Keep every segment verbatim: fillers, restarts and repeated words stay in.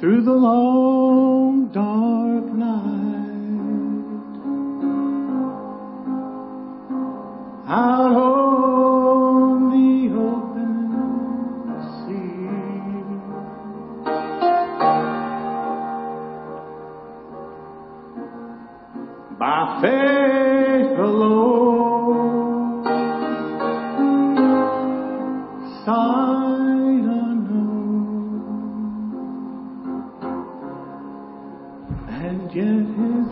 through the long dark night, out on the open sea. By faith alone, sight unknown, and yet his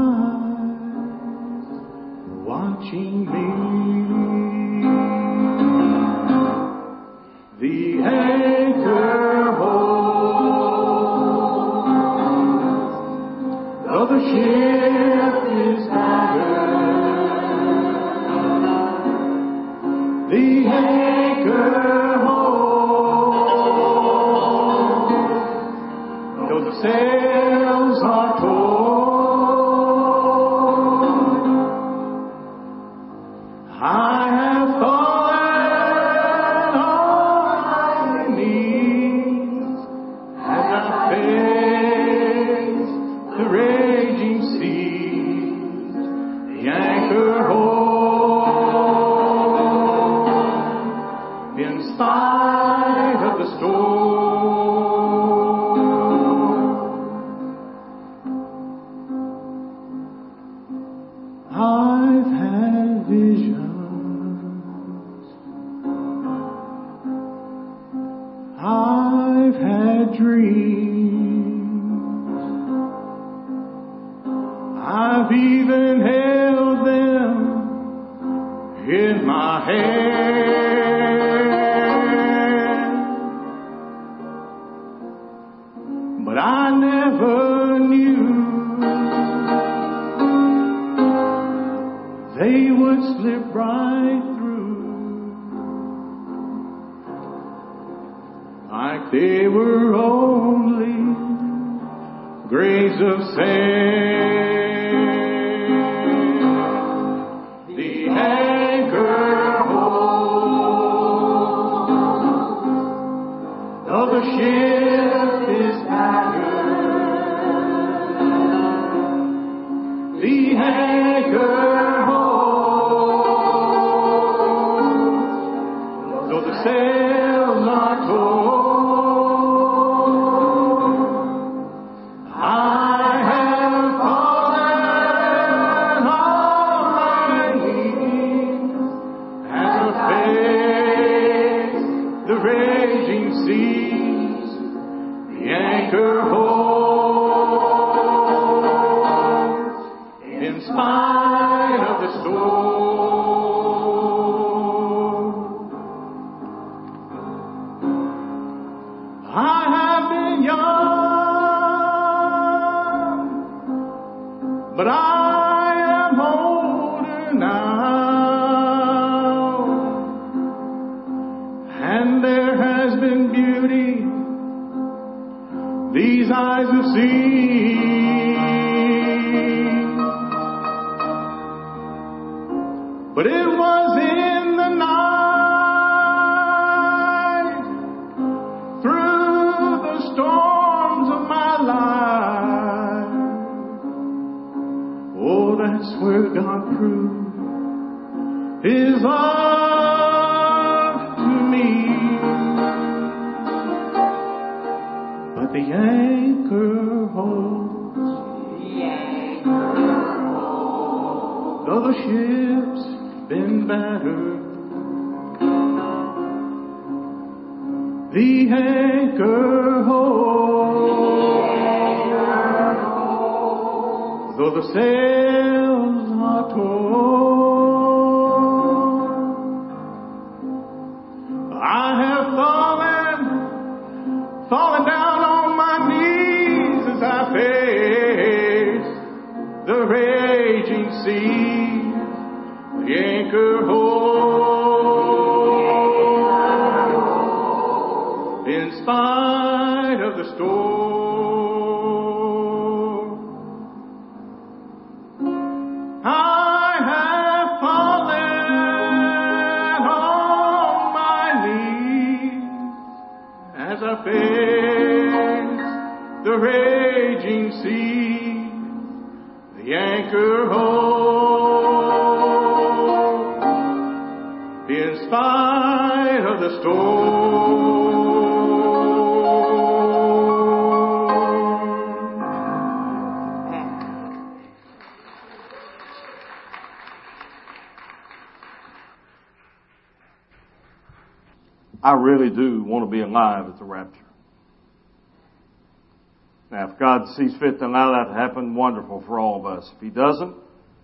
eyes watching me. The anchor holds, though the ship is battered. The anchor holds, though the sails are torn. I have fallen on my knees as I face the raging seas. The anchor holds in spite of the storm. I've had visions, I've had dreams, I've even held them in my hand, but I never knew they would slip right through, like they were only grains of sand. The anchor holds, though the ship is battered. The anchor holds, though the sails are torn. I have fallen on my knees as I face the raging seas. The anchor holds in spite of the storm. I have been young, but I am older now, and there has been beauty these eyes have seen, but it was in the night, through the storms of my life. Oh, that's where God proved His love to me. But the anchor holds, though the ship's been battered. The anchor holds, though the sails are torn. I have fallen, fallen down on my knees as I face the raging sea. The anchor holds in spite of the storm. I have fallen on my knees as I face the raging sea, the anchor holds, in spite of the storm. I really do want to be alive at the rapture. Now, if God sees fit to allow that to happen, wonderful for all of us. If He doesn't,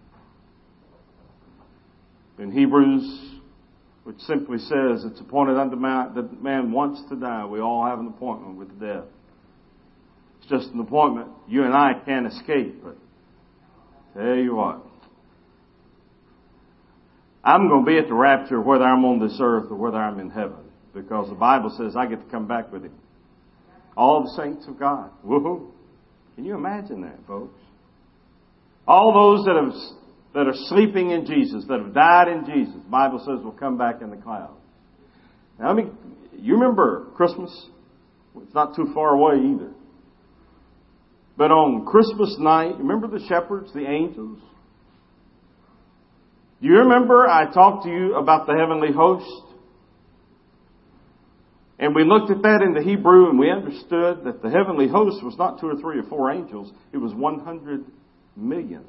in Hebrews, which simply says, it's appointed unto man that man wants to die. We all have an appointment with death. It's just an appointment you and I can't escape. But tell you what, I'm going to be at the rapture whether I'm on this earth or whether I'm in heaven. Because the Bible says I get to come back with Him. All the saints of God. Woohoo! Can you imagine that, folks? All those that have that are sleeping in Jesus, that have died in Jesus, the Bible says will come back in the clouds. Now, I mean, you remember Christmas? It's not too far away either. But on Christmas night, remember the shepherds, the angels? Do you remember I talked to you about the heavenly host? And we looked at that in the Hebrew and we understood that the heavenly host was not two or three or four angels. It was one hundred million.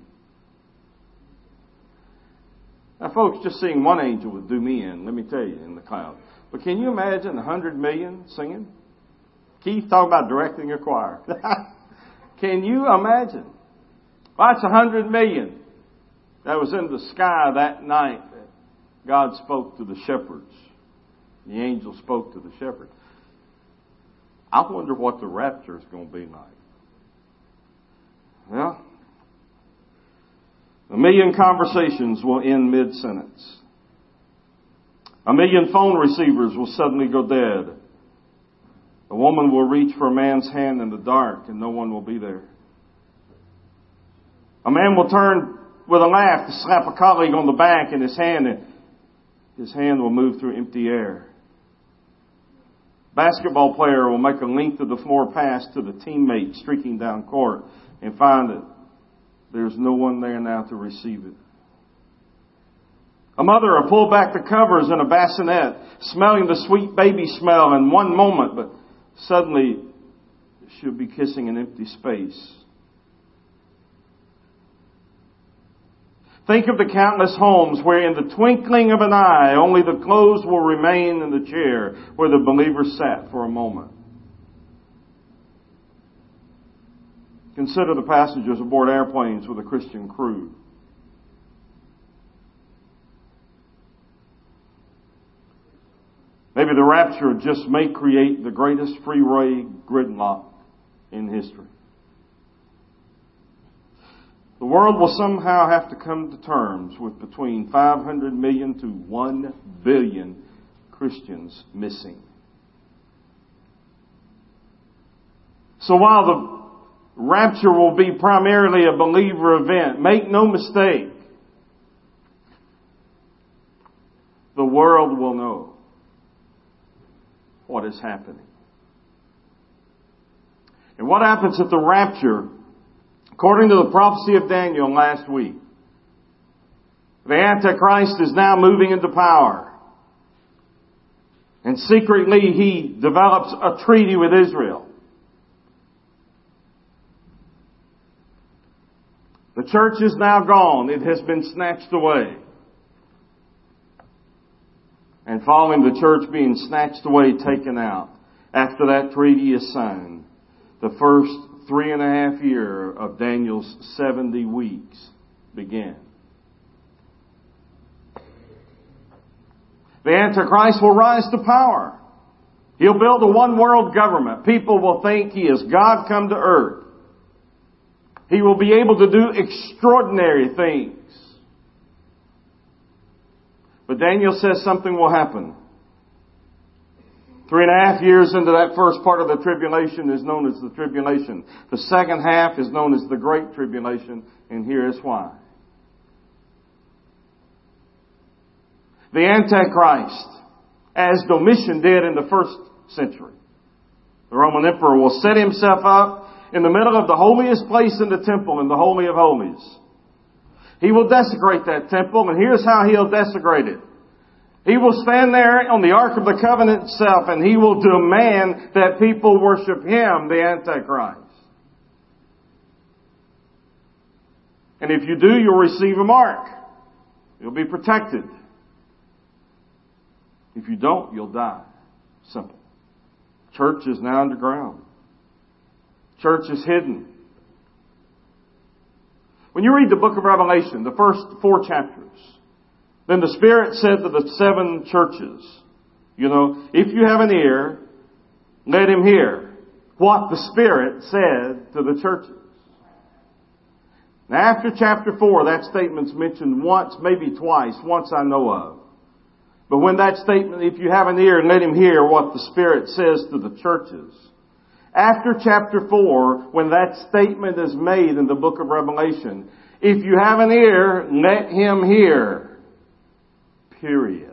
Now, folks, just seeing one angel would do me in, let me tell you, in the cloud. But can you imagine a hundred million singing? Keith, talk about directing a choir. Can you imagine? Well, that's a hundred million that was in the sky that night that God spoke to the shepherds. The angel spoke to the shepherd. I wonder what the rapture is going to be like. Well, a million conversations will end mid-sentence. A million phone receivers will suddenly go dead. A woman will reach for a man's hand in the dark and no one will be there. A man will turn with a laugh to slap a colleague on the back and his hand, and his hand will move through empty air. Basketball player will make a length of the floor pass to the teammate streaking down court and find that there's no one there now to receive it. A mother will pull back the covers in a bassinet, smelling the sweet baby smell in one moment, but suddenly she'll be kissing an empty space. Think of the countless homes where in the twinkling of an eye, only the clothes will remain in the chair where the believer sat for a moment. Consider the passengers aboard airplanes with a Christian crew. Maybe the rapture just may create the greatest freeway gridlock in history. The world will somehow have to come to terms with between five hundred million to one billion Christians missing. So while the rapture will be primarily a believer event, make no mistake, the world will know what is happening. And what happens at the rapture, according to the prophecy of Daniel last week, the Antichrist is now moving into power. And secretly he develops a treaty with Israel. The church is now gone. It has been snatched away. And following the church being snatched away, taken out, after that treaty is signed, the first three and a half year of Daniel's seventy weeks began. The Antichrist will rise to power. He'll build a one world government. People will think he is God come to earth. He will be able to do extraordinary things. But Daniel says something will happen. Three and a half years into that first part of the tribulation is known as the tribulation. The second half is known as the Great Tribulation, and here is why. The Antichrist, as Domitian did in the first century, the Roman emperor will set himself up in the middle of the holiest place in the temple, in the Holy of Holies. He will desecrate that temple, and here's how He'll desecrate it. He will stand there on the Ark of the Covenant itself, and He will demand that people worship Him, the Antichrist. And if you do, you'll receive a mark. You'll be protected. If you don't, you'll die. Simple. Church is now underground. Church is hidden. When you read the book of Revelation, the first four chapters, then the Spirit said to the seven churches, you know, if you have an ear, let him hear what the Spirit said to the churches. Now after chapter four, that statement's mentioned once, maybe twice, once I know of. But when that statement, if you have an ear, let him hear what the Spirit says to the churches. After chapter four, when that statement is made in the book of Revelation, if you have an ear, let him hear. Period.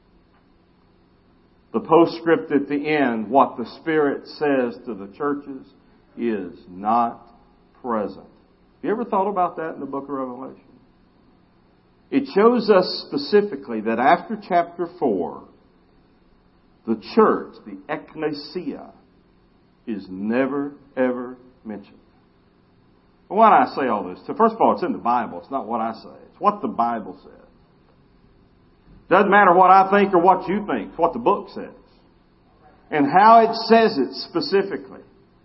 The postscript at the end, what the Spirit says to the churches, is not present. Have you ever thought about that in the book of Revelation? It shows us specifically that after chapter four, the church, the ecclesia, is never, ever mentioned. Well, why do I say all this? So first of all, it's in the Bible. It's not what I say. It's what the Bible says. Doesn't matter what I think or what you think. It's what the book says. And how it says it specifically.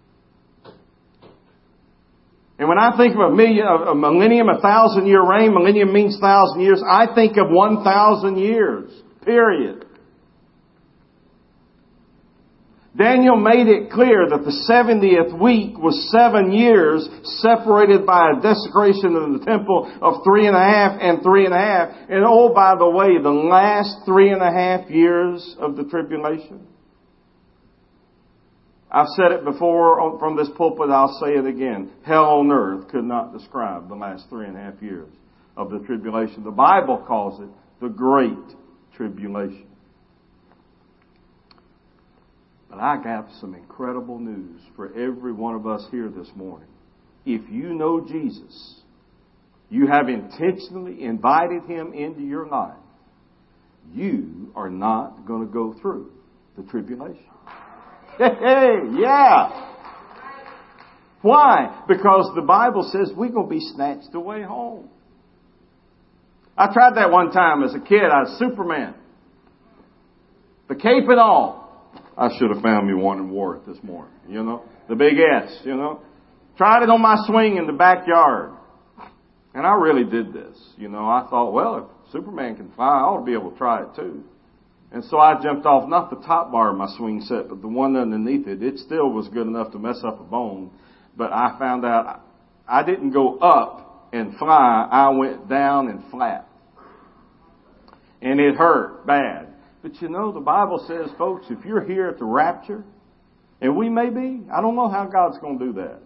And when I think of a, million, a millennium, a thousand year reign, millennium means thousand years, I think of one thousand years. Period. Daniel made it clear that the seventieth week was seven years separated by a desecration of the temple of three and a half and three and a half. And oh, by the way, the last three and a half years of the tribulation. I've said it before from this pulpit, I'll say it again. Hell on earth could not describe the last three and a half years of the tribulation. The Bible calls it the Great Tribulation. But I got some incredible news for every one of us here this morning. If you know Jesus, you have intentionally invited Him into your life, you are not going to go through the tribulation. Hey, yeah. Why? Because the Bible says we're going to be snatched away home. I tried that one time as a kid. I was Superman. The cape and all. I should have found me one and wore it this morning. You know, the big S, you know. Tried it on my swing in the backyard. And I really did this. You know, I thought, well, if Superman can fly, I ought to be able to try it too. And so I jumped off, not the top bar of my swing set, but the one underneath it. It still was good enough to mess up a bone. But I found out I didn't go up and fly. I went down and flat. And it hurt bad. But you know, the Bible says, folks, if you're here at the rapture, and we may be, I don't know how God's going to do that.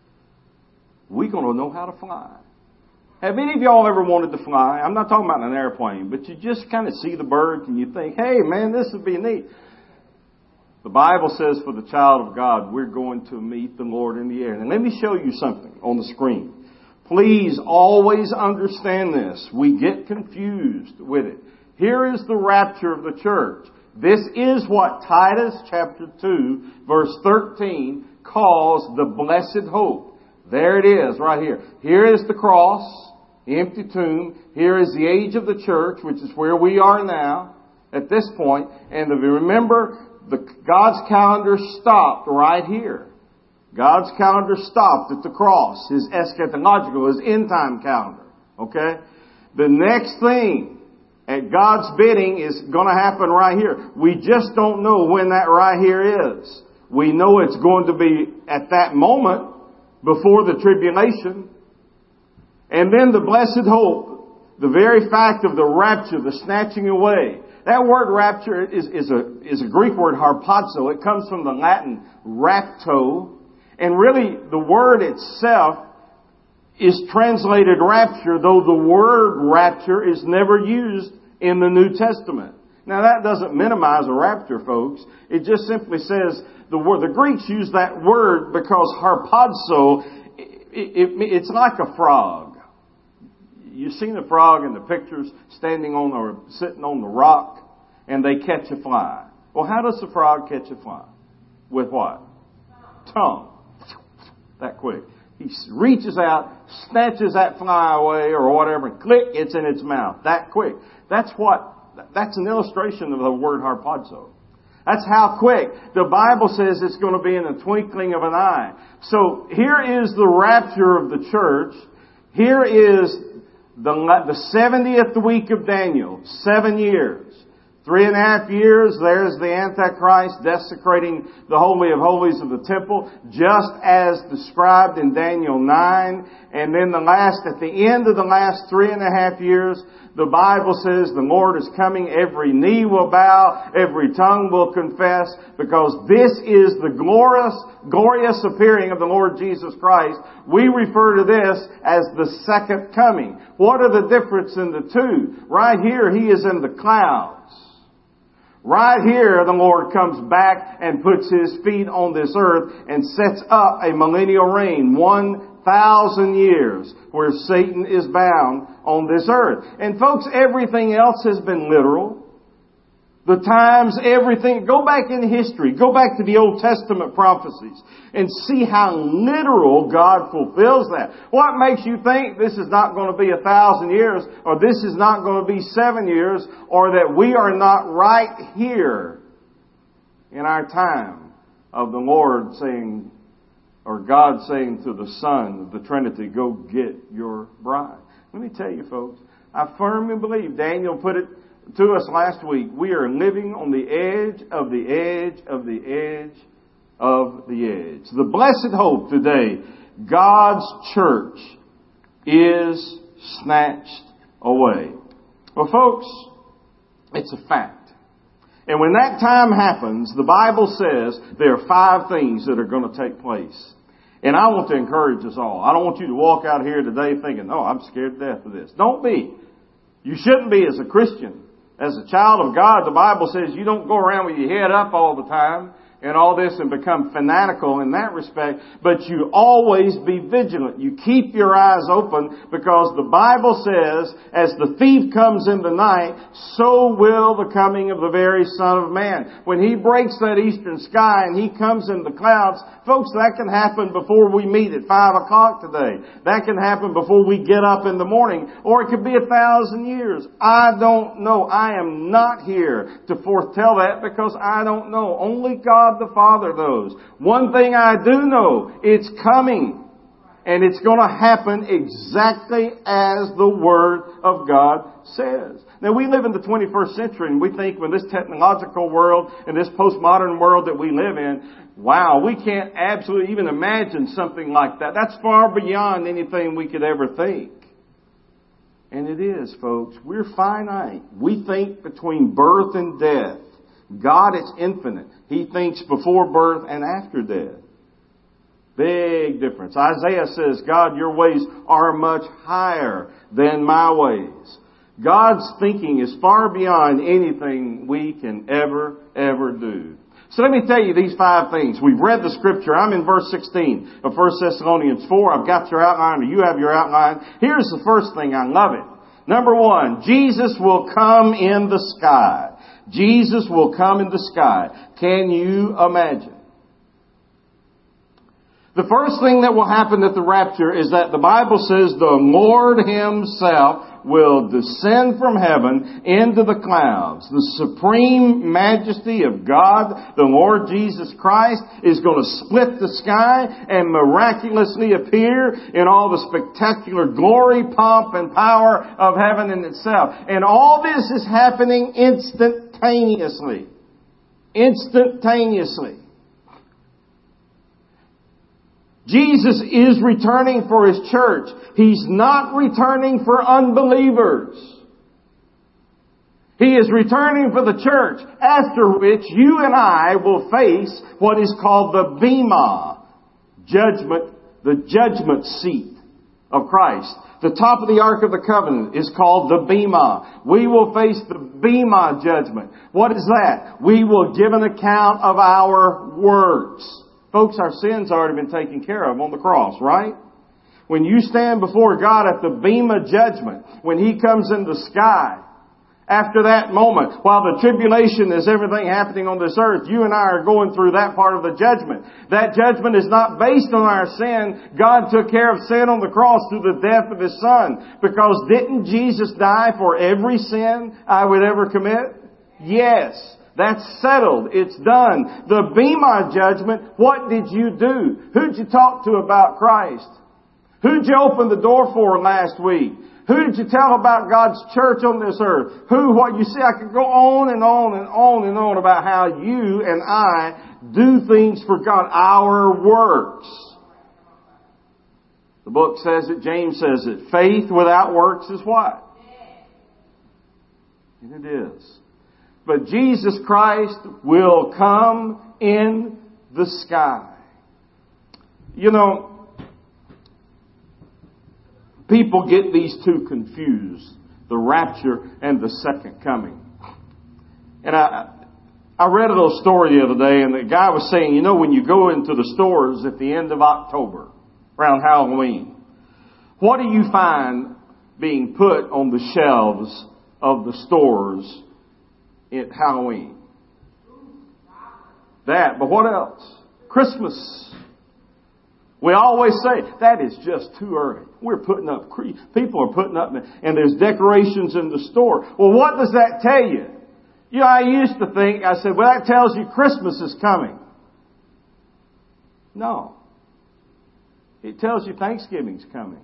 We're going to know how to fly. Have any of y'all ever wanted to fly? I'm not talking about an airplane, but you just kind of see the birds and you think, hey, man, this would be neat. The Bible says for the child of God, we're going to meet the Lord in the air. And let me show you something on the screen. Please always understand this. We get confused with it. Here is the rapture of the church. This is what Titus chapter two, verse thirteen calls the blessed hope. There it is, right here. Here is the cross, the empty tomb. Here is the age of the church, which is where we are now at this point. And if you remember, the, God's calendar stopped right here. God's calendar stopped at the cross. His eschatological, his end time calendar. Okay? The next thing at God's bidding is going to happen right here. We just don't know when that right here is. We know it's going to be at that moment before the tribulation. And then the blessed hope, the very fact of the rapture, the snatching away. That word rapture is, is a is a Greek word, harpazo. It comes from the Latin rapto. And really, the word itself is translated rapture, though the word rapture is never used in the New Testament. Now that doesn't minimize a rapture, folks. It just simply says, the word, the Greeks use that word because harpazo, it, it, it's like a frog. You've seen a frog in the pictures standing on or sitting on the rock and they catch a fly. Well, how does the frog catch a fly? With what? Tongue. That quick. He reaches out, snatches that fly away or whatever, and click, it's in its mouth. That quick. That's what, that's an illustration of the word harpazo. That's how quick. The Bible says it's going to be in the twinkling of an eye. So here is the rapture of the church. Here is the, the seventieth week of Daniel. Seven years. Three and a half years, there's the Antichrist desecrating the Holy of Holies of the temple, just as described in Daniel nine. And then the last, at the end of the last three and a half years, the Bible says the Lord is coming. Every knee will bow, every tongue will confess, because this is the glorious, glorious appearing of the Lord Jesus Christ. We refer to this as the second coming. What are the difference in the two? Right here, He is in the clouds. Right here, the Lord comes back and puts His feet on this earth and sets up a millennial reign, one thousand years, where Satan is bound on this earth. And folks, everything else has been literal. The times, everything. Go back in history. Go back to the Old Testament prophecies and see how literal God fulfills that. What makes you think this is not going to be a thousand years, or this is not going to be seven years, or that we are not right here in our time of the Lord saying, or God saying to the Son of the Trinity, go get your bride? Let me tell you, folks, I firmly believe, Daniel put it to us last week, we are living on the edge of the edge of the edge of the edge. The blessed hope today, God's church is snatched away. Well, folks, it's a fact. And when that time happens, the Bible says there are five things that are going to take place. And I want to encourage us all. I don't want you to walk out here today thinking, oh, I'm scared to death of this. Don't be. You shouldn't be as a Christian. As a child of God, the Bible says you don't go around with your head up all the time and all this and become fanatical in that respect, but you always be vigilant. You keep your eyes open, because the Bible says, as the thief comes in the night, so will the coming of the very Son of Man. When He breaks that eastern sky and He comes in the clouds, folks, that can happen before we meet at five o'clock today. That can happen before we get up in the morning, or it could be a thousand years. I don't know. I am not here to foretell that, because I don't know. Only God the Father knows. One thing I do know, it's coming. And it's going to happen exactly as the Word of God says. Now, we live in the twenty-first century, and we think when this technological world and this postmodern world that we live in, wow, we can't absolutely even imagine something like that. That's far beyond anything we could ever think. And it is, folks. We're finite. We think between birth and death. God is infinite. He thinks before birth and after death. Big difference. Isaiah says, God, your ways are much higher than my ways. God's thinking is far beyond anything we can ever, ever do. So let me tell you these five things. We've read the scripture. I'm in verse sixteen of First Thessalonians four. I've got your outline, or you have your outline. Here's the first thing. I love it. Number one, Jesus will come in the sky. Jesus will come in the sky. Can you imagine? The first thing that will happen at the rapture is that the Bible says the Lord Himself will descend from heaven into the clouds. The supreme majesty of God, the Lord Jesus Christ, is going to split the sky and miraculously appear in all the spectacular glory, pomp, and power of heaven in itself. And all this is happening instantaneously. Instantaneously. Jesus is returning for His church. He's not returning for unbelievers. He is returning for the church, after which you and I will face what is called the Bema, judgment, the judgment seat of Christ. The top of the Ark of the Covenant is called the Bema. We will face the Bema judgment. What is that? We will give an account of our works. Folks, our sins have already been taken care of on the cross, right? When you stand before God at the Bema judgment, when He comes in the sky, after that moment, while the tribulation is everything happening on this earth, you and I are going through that part of the judgment. That judgment is not based on our sin. God took care of sin on the cross through the death of His Son. Because didn't Jesus die for every sin I would ever commit? Yes. That's settled. It's done. The Bema judgment, what did you do? Who'd you talk to about Christ? Who'd you open the door for last week? Who did you tell about God's church on this earth? Who, what, you see, I could go on and on and on and on about how you and I do things for God, our works. The book says it, James says it, faith without works is what? And it is. But Jesus Christ will come in the sky. You know, people get these two confused, the rapture and the second coming. And I I read a little story the other day, and the guy was saying, you know, when you go into the stores at the end of October, around Halloween, what do you find being put on the shelves of the stores at Halloween? That, but what else? Christmas. We always say, that is just too early. We're putting up, people are putting up, and there's decorations in the store. Well, what does that tell you? You know, I used to think, I said, well, that tells you Christmas is coming. No. It tells you Thanksgiving's coming.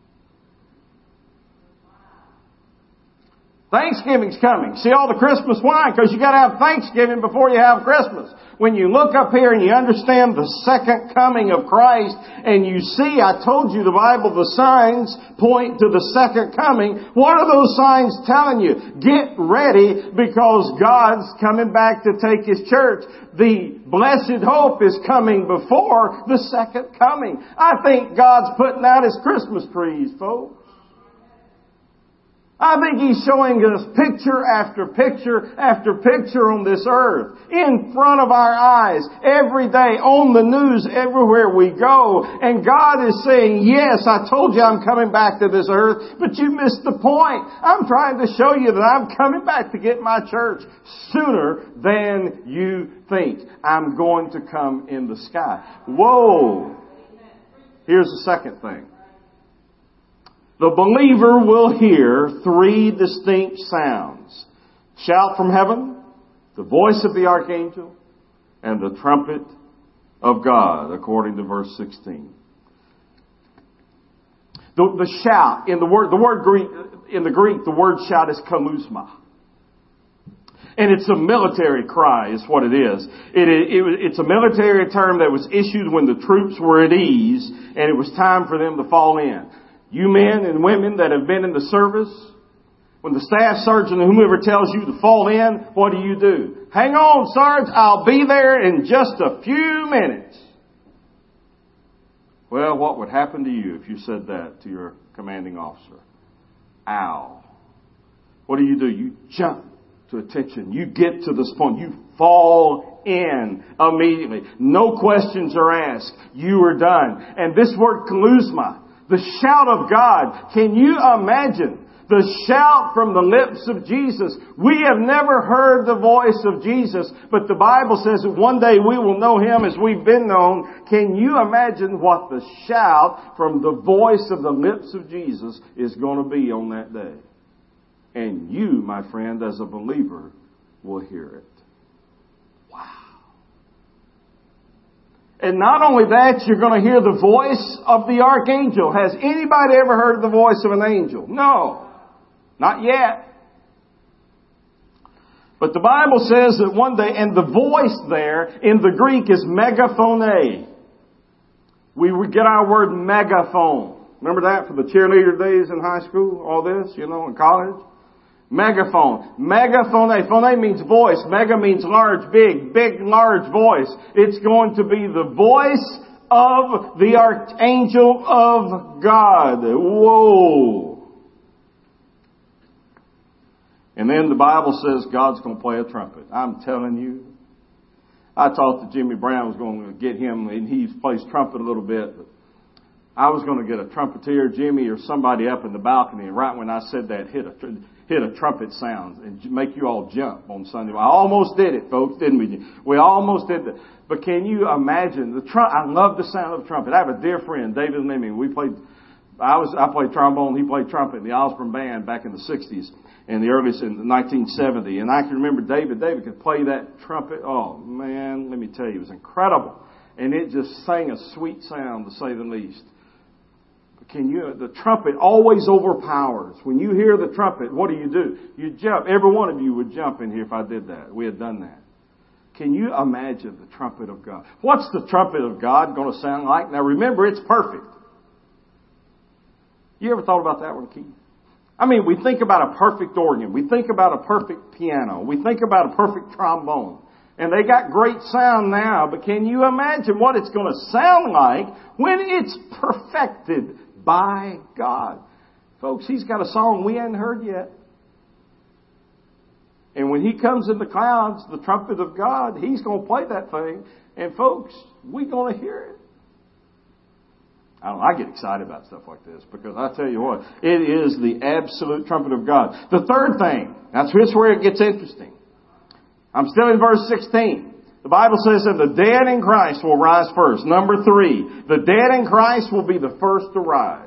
Thanksgiving's coming. See all the Christmas wine, because you got to have Thanksgiving before you have Christmas. When you look up here and you understand the second coming of Christ, and you see, I told you the Bible, the signs point to the second coming. What are those signs telling you? Get ready, because God's coming back to take His church. The blessed hope is coming before the second coming. I think God's putting out His Christmas trees, folks. I think He's showing us picture after picture after picture on this earth, in front of our eyes, every day, on the news, everywhere we go. And God is saying, yes, I told you I'm coming back to this earth, but you missed the point. I'm trying to show you that I'm coming back to get my church sooner than you think. I'm going to come in the sky. Whoa! Here's the second thing. The believer will hear three distinct sounds. Shout from heaven, the voice of the archangel, and the trumpet of God, according to verse sixteen. The, the shout, in the word, the word Greek, in the Greek, the word shout is kalusma. And it's a military cry, is what it is. It, it, it, it's a military term that was issued when the troops were at ease, and it was time for them to fall in. You men and women that have been in the service, when the staff sergeant or whomever tells you to fall in, what do you do? Hang on, Sarge, I'll be there in just a few minutes. Well, what would happen to you if you said that to your commanding officer? Ow. What do you do? You jump to attention. You get to this point. You fall in immediately. No questions are asked. You are done. And this word kalusma, the shout of God. Can you imagine the shout from the lips of Jesus? We have never heard the voice of Jesus, but the Bible says that one day we will know Him as we've been known. Can you imagine what the shout from the voice of the lips of Jesus is going to be on that day? And you, my friend, as a believer, will hear it. And not only that, you're going to hear the voice of the archangel. Has anybody ever heard the voice of an angel? No. Not yet. But the Bible says that one day, and the voice there in the Greek is megaphone. We would get our word megaphone. Remember that for the cheerleader days in high school? All this, you know, in college? Megaphone. Megaphone. Phone means voice. Mega means large, big. Big, large voice. It's going to be the voice of the archangel of God. Whoa. And then the Bible says God's going to play a trumpet. I'm telling you. I thought that Jimmy Brown was going to get him, and he plays trumpet a little bit. But I was going to get a trumpeter, Jimmy, or somebody up in the balcony. And right when I said that, hit a hit a trumpet sound and make you all jump on Sunday. I almost did it, folks, didn't we? We almost did that. But can you imagine the trum- I love the sound of the trumpet. I have a dear friend, David Leming. We played. I was I played trombone. He played trumpet in the Osborne Band back in the sixties. And the earliest in nineteen seventy. And I can remember David. David could play that trumpet. Oh, man, let me tell you, it was incredible. And it just sang a sweet sound, to say the least. But can you, the trumpet always overpowers. When you hear the trumpet, what do you do? You jump. Every one of you would jump in here if I did that. We had done that. Can you imagine the trumpet of God? What's the trumpet of God going to sound like? Now remember, it's perfect. You ever thought about that one, Keith? I mean, we think about a perfect organ. We think about a perfect piano. We think about a perfect trombone. And they got great sound now, but can you imagine what it's going to sound like when it's perfected by God? Folks, He's got a song we hadn't heard yet. And when He comes in the clouds, the trumpet of God, He's going to play that thing. And folks, we're going to hear it. I don't know, I get excited about stuff like this because I tell you what, it is the absolute trumpet of God. The third thing, that's where it gets interesting. I'm still in verse sixteen. The Bible says that the dead in Christ will rise first. Number three, the dead in Christ will be the first to rise.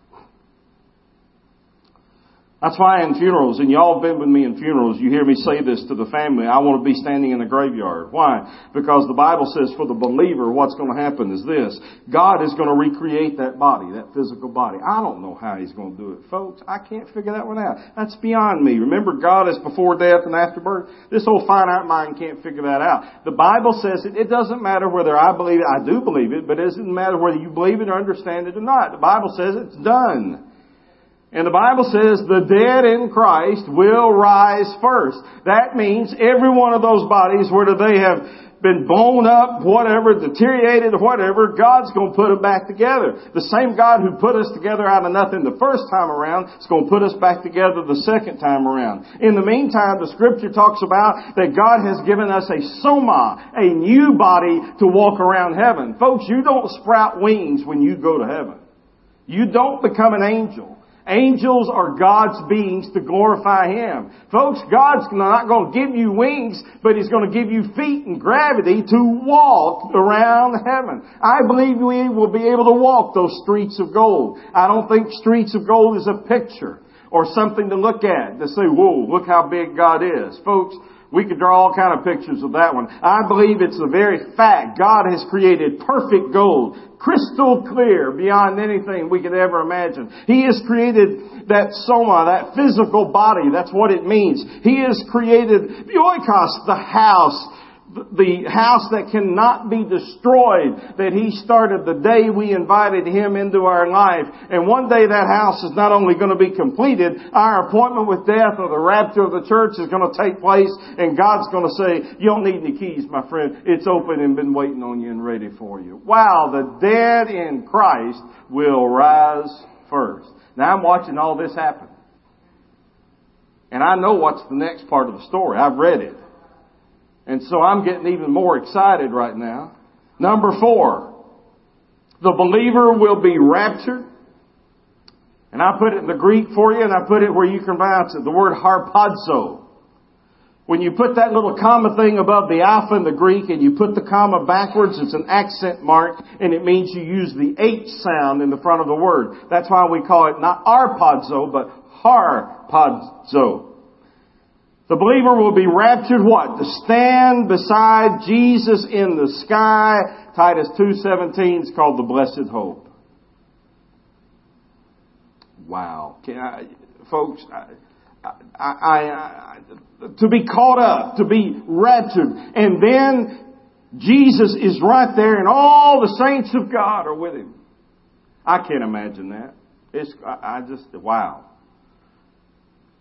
That's why in funerals, and y'all have been with me in funerals, you hear me say this to the family, I want to be standing in the graveyard. Why? Because the Bible says for the believer, what's going to happen is this. God is going to recreate that body, that physical body. I don't know how He's going to do it, folks. I can't figure that one out. That's beyond me. Remember, God is before death and after birth. This old finite mind can't figure that out. The Bible says it, it doesn't matter whether I believe it. I do believe it, but it doesn't matter whether you believe it or understand it or not. The Bible says it's done. And the Bible says the dead in Christ will rise first. That means every one of those bodies, whether they have been blown up, whatever, deteriorated, whatever, God's going to put them back together. The same God who put us together out of nothing the first time around is going to put us back together the second time around. In the meantime, the Scripture talks about that God has given us a soma, a new body to walk around heaven. Folks, you don't sprout wings when you go to heaven. You don't become an angel. Angels are God's beings to glorify Him. Folks, God's not going to give you wings, but He's going to give you feet and gravity to walk around heaven. I believe we will be able to walk those streets of gold. I don't think streets of gold is a picture or something to look at to say, whoa, look how big God is. Folks, we could draw all kind of pictures of that one. I believe it's the very fact God has created perfect gold, crystal clear beyond anything we could ever imagine. He has created that soma, that physical body. That's what it means. He has created the oikos, the house, the house that cannot be destroyed, that He started the day we invited Him into our life. And one day that house is not only going to be completed, our appointment with death or the rapture of the church is going to take place, and God's going to say, you don't need any keys, my friend. It's open and been waiting on you and ready for you. Wow, the dead in Christ will rise first. Now I'm watching all this happen. And I know what's the next part of the story. I've read it. And so I'm getting even more excited right now. Number four, the believer will be raptured. And I put it in the Greek for you, and I put it where you can pronounce it, the word harpazo. When you put that little comma thing above the alpha in the Greek and you put the comma backwards, it's an accent mark, and it means you use the H sound in the front of the word. That's why we call it not arpazo, but harpazo. The believer will be raptured what? To stand beside Jesus in the sky. Titus two seventeen is called the blessed hope. Wow. Can I, folks, I, I, I, I, to be caught up, to be raptured. And then Jesus is right there and all the saints of God are with Him. I can't imagine that. It's, I, I just, wow.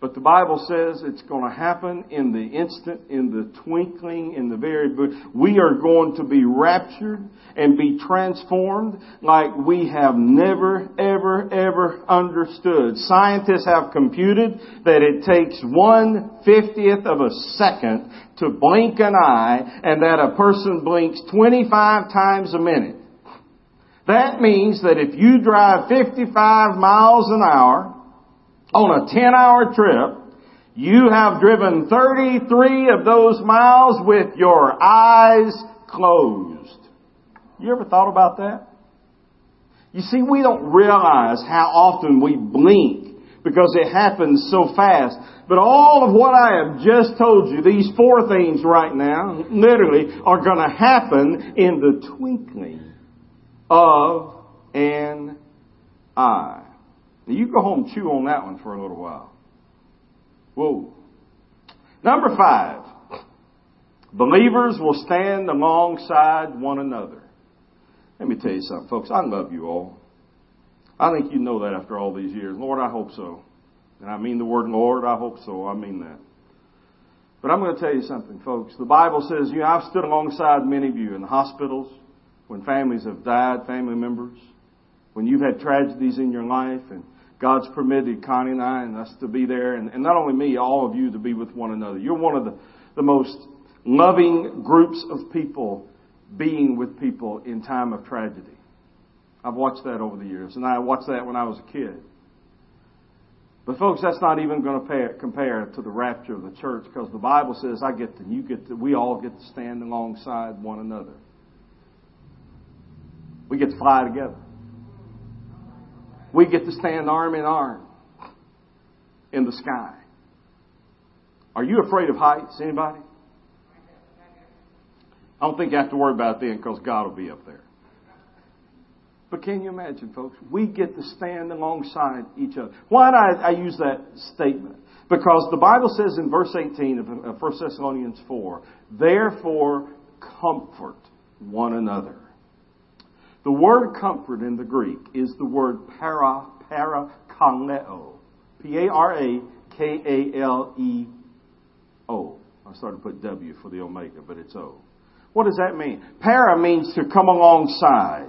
But the Bible says it's going to happen in the instant, in the twinkling, in the very... We are going to be raptured and be transformed like we have never, ever, ever understood. Scientists have computed that it takes one fiftieth of a second to blink an eye, and that a person blinks twenty-five times a minute. That means that if you drive fifty-five miles an hour on a ten-hour trip, you have driven thirty-three of those miles with your eyes closed. You ever thought about that? You see, we don't realize how often we blink because it happens so fast. But all of what I have just told you, these four things right now, literally are going to happen in the twinkling of an eye. Now you go home and chew on that one for a little while. Whoa. Number five. Believers will stand alongside one another. Let me tell you something, folks. I love you all. I think you know that after all these years. Lord, I hope so. And I mean the word Lord, I hope so. I mean that. But I'm going to tell you something, folks. The Bible says, you know, I've stood alongside many of you in the hospitals, when families have died, family members, when you've had tragedies in your life, and God's permitted Connie and I and us to be there, and, and not only me, all of you to be with one another. You're one of the, the most loving groups of people being with people in time of tragedy. I've watched that over the years, and I watched that when I was a kid. But folks, that's not even going to pay, compare to the rapture of the church, because the Bible says, I get to, you get to, we all get to stand alongside one another. We get to fly together. We get to stand arm in arm in the sky. Are you afraid of heights? Anybody? I don't think you have to worry about it then, because God will be up there. But can you imagine, folks? We get to stand alongside each other. Why do I, I use that statement? Because the Bible says in verse eighteen of First Thessalonians four, therefore comfort one another. The word comfort in the Greek is the word para, parakaleo. P A R A K A L E O. I started to put W for the omega, but it's O. What does that mean? Para means to come alongside.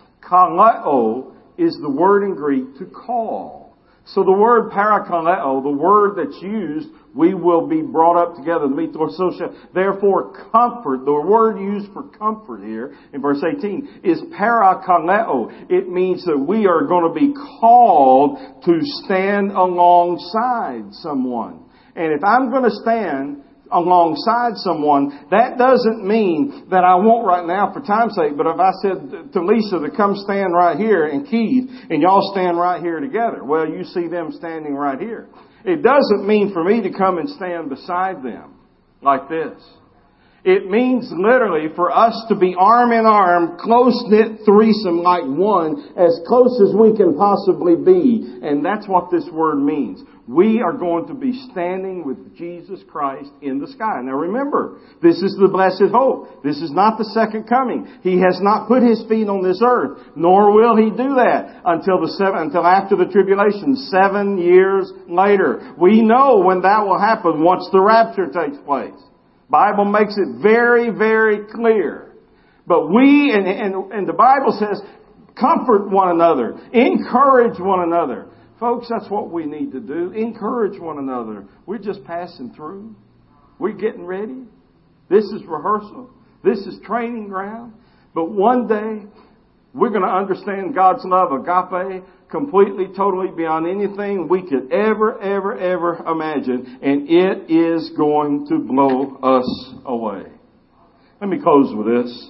Kaleo is the word in Greek to call. So the word parakaleo, the word that's used, we will be brought up together to meet the social. Therefore, comfort, the word used for comfort here in verse eighteen is parakaleo. It means that we are going to be called to stand alongside someone. And if I'm going to stand alongside someone, that doesn't mean that I won't right now for time's sake, but if I said to Lisa to come stand right here and Keith, and y'all stand right here together, well, you see them standing right here. It doesn't mean for me to come and stand beside them like this. It means literally for us to be arm in arm, close-knit threesome like one, as close as we can possibly be. And that's what this word means. We are going to be standing with Jesus Christ in the sky. Now remember, this is the blessed hope. This is not the second coming. He has not put His feet on this earth, nor will He do that until the seven, until after the tribulation, seven years later. We know when that will happen once the rapture takes place. Bible makes it very, very clear. But we, and, and, and the Bible says, comfort one another. Encourage one another. Folks, that's what we need to do. Encourage one another. We're just passing through. We're getting ready. This is rehearsal. This is training ground. But one day, we're going to understand God's love, agape, completely, totally beyond anything we could ever, ever, ever imagine. And it is going to blow us away. Let me close with this.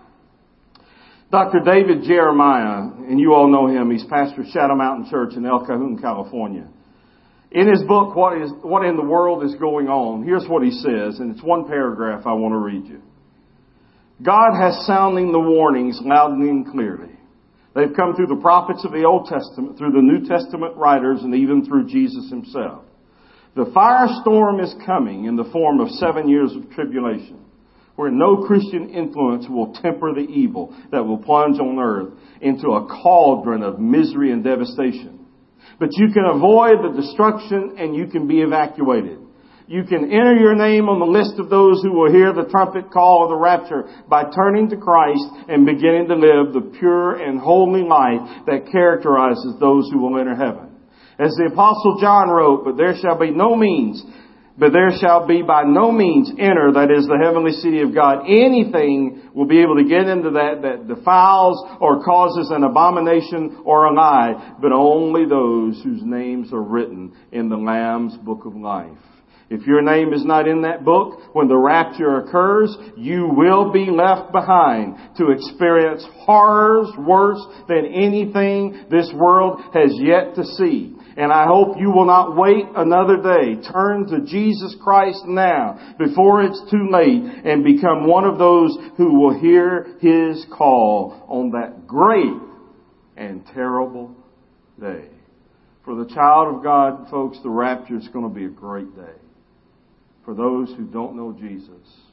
Doctor David Jeremiah, and you all know him, he's pastor of Shadow Mountain Church in El Cajon, California. In his book, What is What in the World is Going On, here's what he says, and it's one paragraph I want to read you. God has sounding the warnings loudly and clearly. They've come through the prophets of the Old Testament, through the New Testament writers, and even through Jesus Himself. The firestorm is coming in the form of seven years of tribulation, where no Christian influence will temper the evil that will plunge on earth into a cauldron of misery and devastation. But you can avoid the destruction and you can be evacuated. You can enter your name on the list of those who will hear the trumpet call of the rapture by turning to Christ and beginning to live the pure and holy life that characterizes those who will enter heaven. As the Apostle John wrote, but there shall be no means, but there shall be by no means enter, that is the heavenly city of God. Anything will be able to get into that that defiles or causes an abomination or a lie, but only those whose names are written in the Lamb's book of life. If your name is not in that book, when the rapture occurs, you will be left behind to experience horrors worse than anything this world has yet to see. And I hope you will not wait another day. Turn to Jesus Christ now, before it's too late, and become one of those who will hear His call on that great and terrible day. For the child of God, folks, the rapture is going to be a great day. For those who don't know Jesus,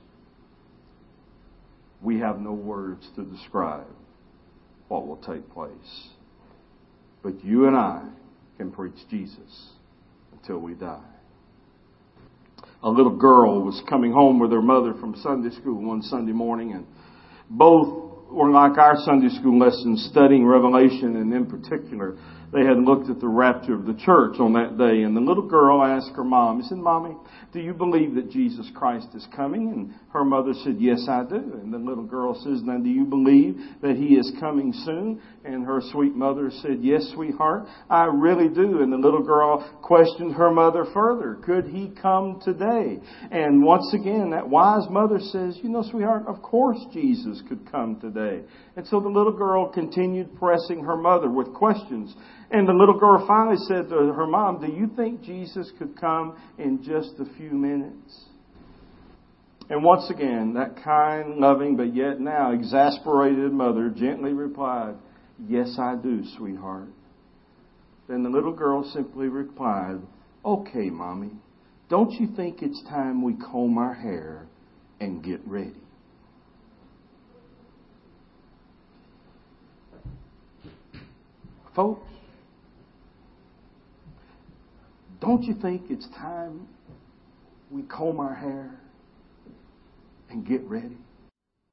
we have no words to describe what will take place. But you and I can preach Jesus until we die. A little girl was coming home with her mother from Sunday school one Sunday morning, and both were like our Sunday school lessons, studying Revelation, and in particular, they had looked at the rapture of the church on that day. And the little girl asked her mom, she said, Mommy, do you believe that Jesus Christ is coming? And her mother said, yes, I do. And the little girl says, now do you believe that He is coming soon? And her sweet mother said, yes, sweetheart, I really do. And the little girl questioned her mother further. Could He come today? And once again, that wise mother says, you know, sweetheart, of course Jesus could come today. And so the little girl continued pressing her mother with questions. And the little girl finally said to her mom, do you think Jesus could come in just a few minutes? And once again, that kind, loving, but yet now exasperated mother gently replied, yes, I do, sweetheart. Then the little girl simply replied, okay, Mommy, don't you think it's time we comb our hair and get ready? Folks, don't you think it's time we comb our hair and get ready?